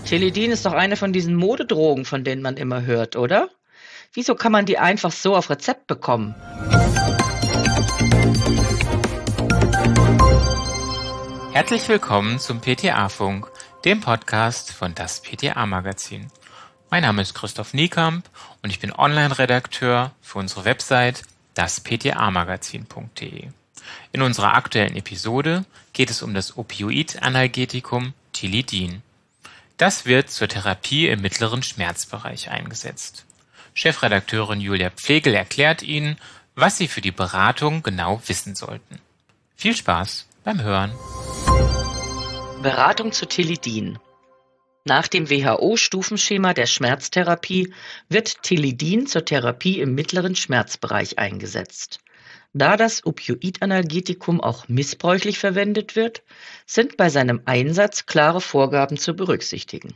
Teledin ist doch eine von diesen Modedrogen, von denen man immer hört, oder? Wieso kann man die einfach so auf Rezept bekommen? Herzlich willkommen zum PTA-Funk, dem Podcast von das PTA-Magazin. Mein Name ist Christoph Niekamp und ich bin Online-Redakteur für unsere Website dasptamagazin.de. In unserer aktuellen Episode geht es um das Opioid-Analgetikum Tilidin. Das wird zur Therapie im mittleren Schmerzbereich eingesetzt. Chefredakteurin Julia Pflegel erklärt Ihnen, was Sie für die Beratung genau wissen sollten. Viel Spaß beim Hören. Beratung zu Tilidin. Nach dem WHO-Stufenschema der Schmerztherapie wird Tilidin zur Therapie im mittleren Schmerzbereich eingesetzt. Da das Opioid-Analgetikum auch missbräuchlich verwendet wird, sind bei seinem Einsatz klare Vorgaben zu berücksichtigen.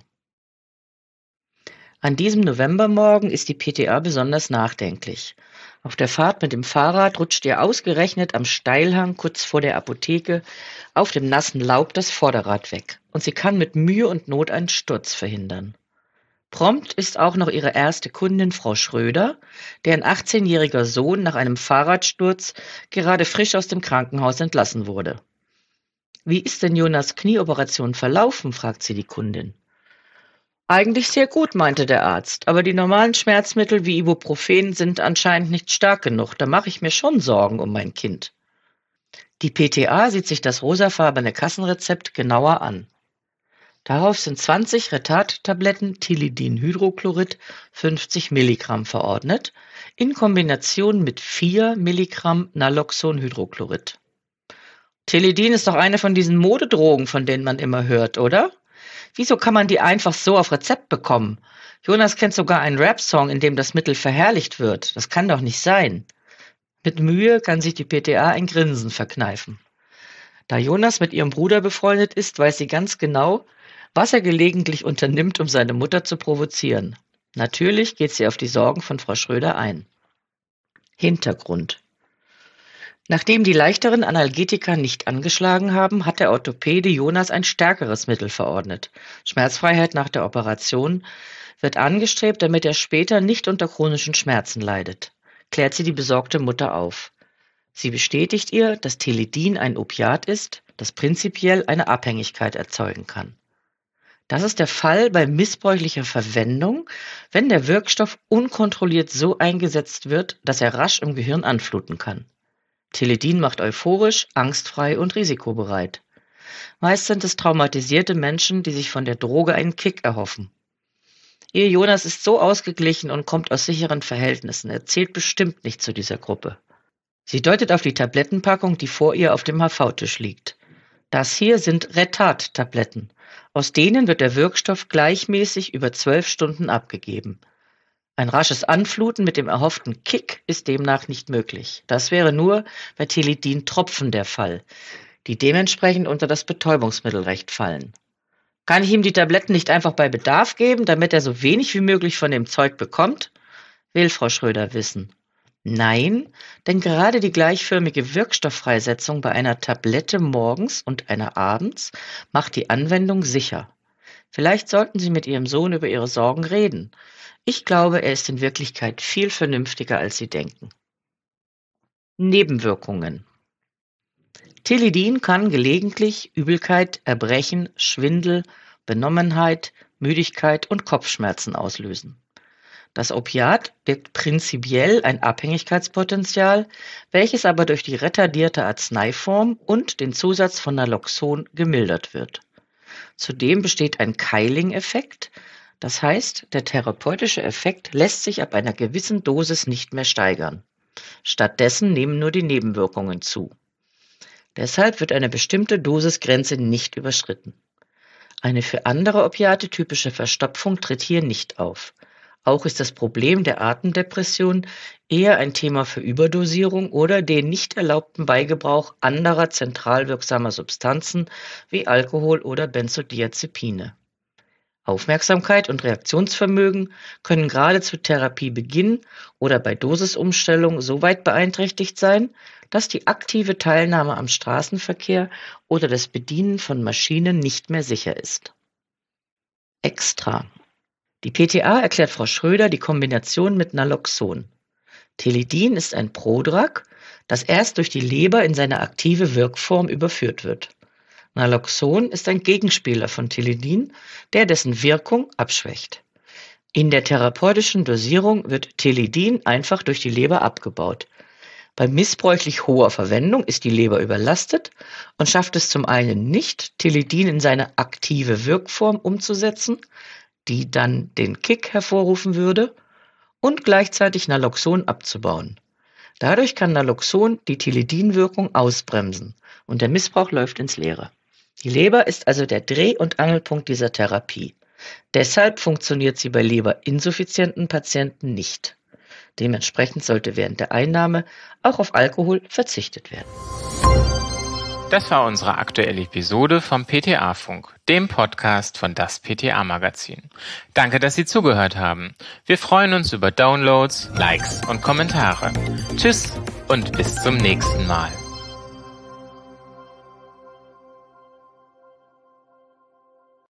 An diesem Novembermorgen ist die PTA besonders nachdenklich. Auf der Fahrt mit dem Fahrrad rutscht ihr ausgerechnet am Steilhang kurz vor der Apotheke auf dem nassen Laub das Vorderrad weg und sie kann mit Mühe und Not einen Sturz verhindern. Prompt ist auch noch ihre erste Kundin Frau Schröder, deren 18-jähriger Sohn nach einem Fahrradsturz gerade frisch aus dem Krankenhaus entlassen wurde. »Wie ist denn Jonas' Knieoperation verlaufen?« fragt sie die Kundin. »Eigentlich sehr gut«, meinte der Arzt, »aber die normalen Schmerzmittel wie Ibuprofen sind anscheinend nicht stark genug. Da mache ich mir schon Sorgen um mein Kind.« Die PTA sieht sich das rosafarbene Kassenrezept genauer an. Darauf sind 20 Retard-Tabletten Tilidin-Hydrochlorid 50 Milligramm verordnet, in Kombination mit 4 Milligramm Naloxon-Hydrochlorid. Tilidin ist doch eine von diesen Modedrogen, von denen man immer hört, oder? Wieso kann man die einfach so auf Rezept bekommen? Jonas kennt sogar einen Rap-Song, in dem das Mittel verherrlicht wird. Das kann doch nicht sein. Mit Mühe kann sich die PTA ein Grinsen verkneifen. Da Jonas mit ihrem Bruder befreundet ist, weiß sie ganz genau, was er gelegentlich unternimmt, um seine Mutter zu provozieren. Natürlich geht sie auf die Sorgen von Frau Schröder ein. Hintergrund: Nachdem die leichteren Analgetika nicht angeschlagen haben, hat der Orthopäde Jonas ein stärkeres Mittel verordnet. Schmerzfreiheit nach der Operation wird angestrebt, damit er später nicht unter chronischen Schmerzen leidet, klärt sie die besorgte Mutter auf. Sie bestätigt ihr, dass Tilidin ein Opiat ist, das prinzipiell eine Abhängigkeit erzeugen kann. Das ist der Fall bei missbräuchlicher Verwendung, wenn der Wirkstoff unkontrolliert so eingesetzt wird, dass er rasch im Gehirn anfluten kann. Tilidin macht euphorisch, angstfrei und risikobereit. Meist sind es traumatisierte Menschen, die sich von der Droge einen Kick erhoffen. Ihr Jonas ist so ausgeglichen und kommt aus sicheren Verhältnissen. Er zählt bestimmt nicht zu dieser Gruppe. Sie deutet auf die Tablettenpackung, die vor ihr auf dem HV-Tisch liegt. Das hier sind Retard-Tabletten. Aus denen wird der Wirkstoff gleichmäßig über 12 Stunden abgegeben. Ein rasches Anfluten mit dem erhofften Kick ist demnach nicht möglich. Das wäre nur bei Tilidin-Tropfen der Fall, die dementsprechend unter das Betäubungsmittelrecht fallen. Kann ich ihm die Tabletten nicht einfach bei Bedarf geben, damit er so wenig wie möglich von dem Zeug bekommt? Will Frau Schröder wissen. Nein, denn gerade die gleichförmige Wirkstofffreisetzung bei einer Tablette morgens und einer abends macht die Anwendung sicher. Vielleicht sollten Sie mit Ihrem Sohn über Ihre Sorgen reden. Ich glaube, er ist in Wirklichkeit viel vernünftiger, als Sie denken. Nebenwirkungen: Tilidin kann gelegentlich Übelkeit, Erbrechen, Schwindel, Benommenheit, Müdigkeit und Kopfschmerzen auslösen. Das Opiat birgt prinzipiell ein Abhängigkeitspotenzial, welches aber durch die retardierte Arzneiform und den Zusatz von Naloxon gemildert wird. Zudem besteht ein Keiling-Effekt, das heißt, der therapeutische Effekt lässt sich ab einer gewissen Dosis nicht mehr steigern. Stattdessen nehmen nur die Nebenwirkungen zu. Deshalb wird eine bestimmte Dosisgrenze nicht überschritten. Eine für andere Opiate typische Verstopfung tritt hier nicht auf. Auch ist das Problem der Atemdepression eher ein Thema für Überdosierung oder den nicht erlaubten Beigebrauch anderer zentral wirksamer Substanzen wie Alkohol oder Benzodiazepine. Aufmerksamkeit und Reaktionsvermögen können gerade zu Therapiebeginn oder bei Dosisumstellung so weit beeinträchtigt sein, dass die aktive Teilnahme am Straßenverkehr oder das Bedienen von Maschinen nicht mehr sicher ist. Extra. Die PTA erklärt Frau Schröder die Kombination mit Naloxon. Tilidin ist ein Prodrug, das erst durch die Leber in seine aktive Wirkform überführt wird. Naloxon ist ein Gegenspieler von Tilidin, der dessen Wirkung abschwächt. In der therapeutischen Dosierung wird Tilidin einfach durch die Leber abgebaut. Bei missbräuchlich hoher Verwendung ist die Leber überlastet und schafft es zum einen nicht, Tilidin in seine aktive Wirkform umzusetzen, die dann den Kick hervorrufen würde, und gleichzeitig Naloxon abzubauen. Dadurch kann Naloxon die Tilidin-Wirkung ausbremsen und der Missbrauch läuft ins Leere. Die Leber ist also der Dreh- und Angelpunkt dieser Therapie. Deshalb funktioniert sie bei leberinsuffizienten Patienten nicht. Dementsprechend sollte während der Einnahme auch auf Alkohol verzichtet werden. Das war unsere aktuelle Episode vom PTA-Funk, dem Podcast von das PTA-Magazin. Danke, dass Sie zugehört haben. Wir freuen uns über Downloads, Likes und Kommentare. Tschüss und bis zum nächsten Mal.